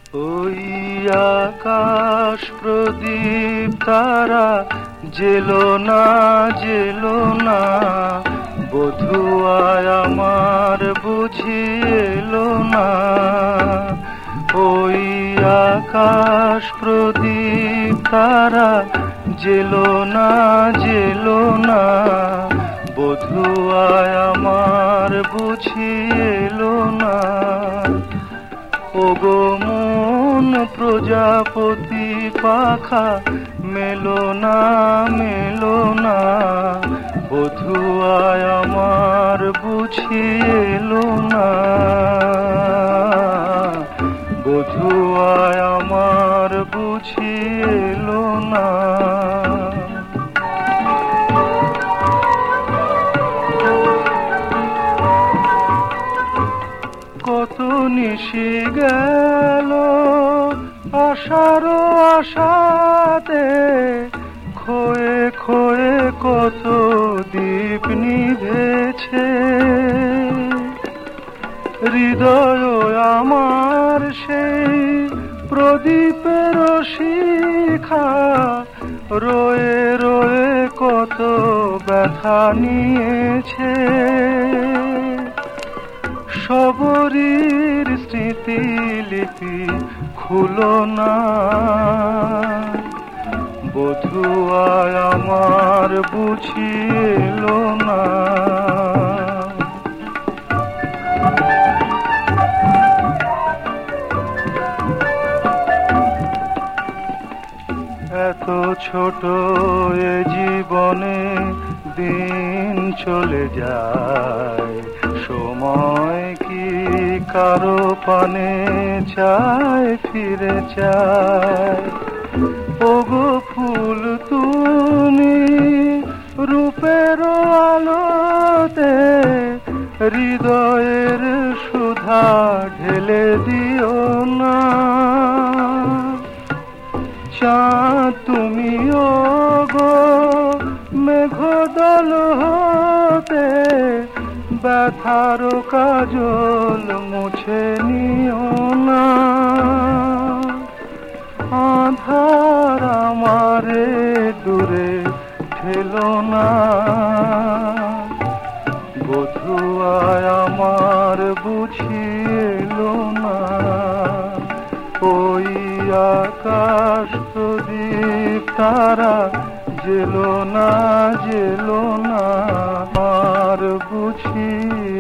ওই আকাশ প্রদীপ তারা জেলো না জেলো না, বধুয়ায় আমার বুঝি এলো না। ওই আকাশ প্রদীপ তারা জেলো না জেলো না, বধুয়ায় আমার বুঝি এলো না। ওগো মন প্রজাপতি পাখা মেলো না মেলো না, বধুয়ায় আমার বুঝি এলো না। বধুয়ায় আমার বুঝি এলো না। কত নিশি গেল আশার আশাতে, খোয়ে খোয়ে কত দীপ নিভেছে। হৃদয় আমার সেই প্রদীপের শিখা, রয়ে রয়ে কত ব্যথা নিয়েছে। সবরীর স্মৃতিলিপি খুলো না, বধুয়ায় আমার বুঝি এলো না। এত ছোট এ জীবনে দিন চলে যায়, সময় কি কারো পানে চায় ফিরে চায়। ওগো ফুল তুমি রূপের আলোতে, হৃদয়ের সুধা ঢেলে দিও না। চাঁদ তুমি ওগো মেঘদল হতে, ব্যথার কাজল মুছে নিও না। আধার আমারে দূরে ঠেলো না, বধুয়ায় আমার বুঝি এলো না। ওই আকাশ প্রদীপ তারা জেলো না জেলো না, আর বুঝি